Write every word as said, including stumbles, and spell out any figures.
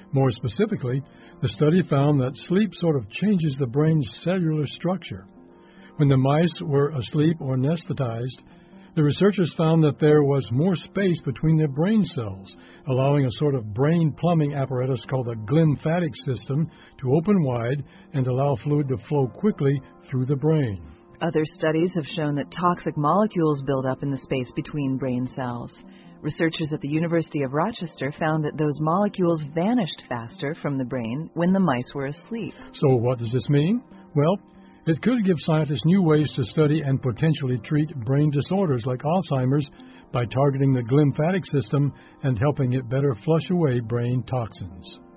More specifically, the study found that sleep sort of changes the brain's cellular structure. When the mice were asleep or anesthetized, the researchers found that there was more space between their brain cells, allowing a sort of brain plumbing apparatus called the glymphatic system to open wide and allow fluid to flow quickly through the brain. Other studies have shown that toxic molecules build up in the space between brain cells. Researchers at the University of Rochester found that those molecules vanished faster from the brain when the mice were asleep. So what does this mean? Well, it could give scientists new ways to study and potentially treat brain disorders like Alzheimer's by targeting the glymphatic system and helping it better flush away brain toxins.